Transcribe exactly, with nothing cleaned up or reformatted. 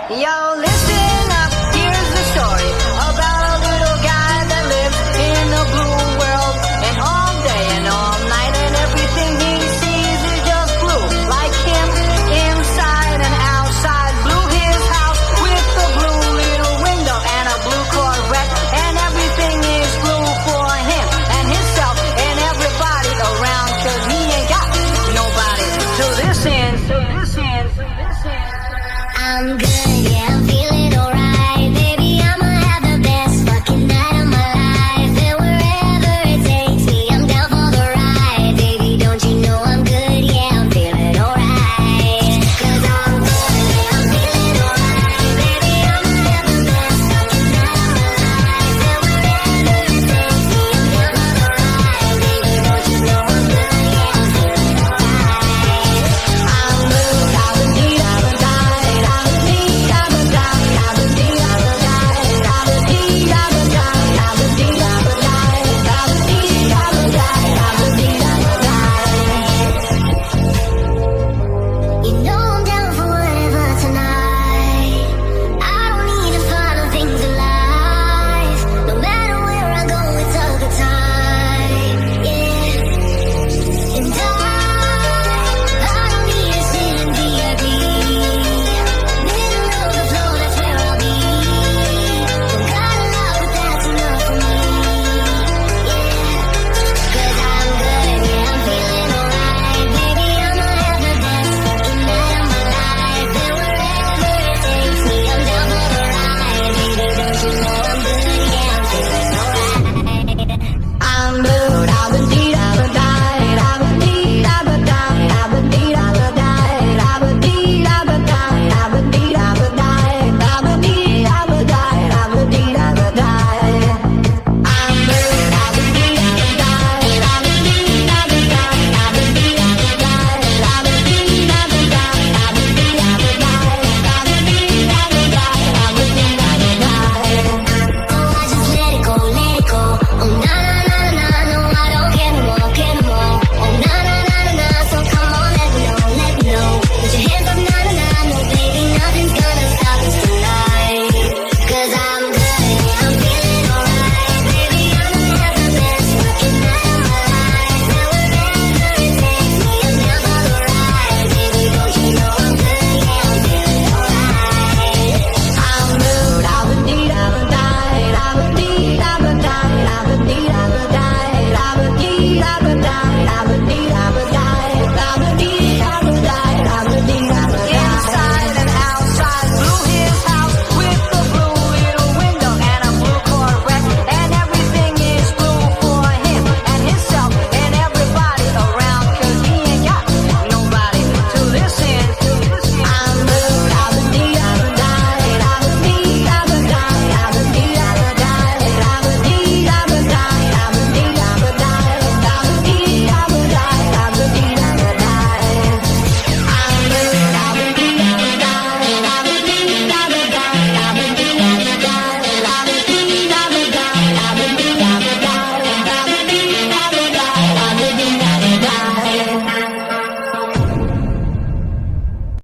Yo, listen up, here's the story about a little guy that lives in a blue world. And all day and all night and everything he sees is just blue. Like him, inside and outside. Blue his house with a blue little window and a blue Corvette. And everything is blue for him and himself and everybody around. Cause he ain't got nobody to listen, to listen, to listen. I'm good.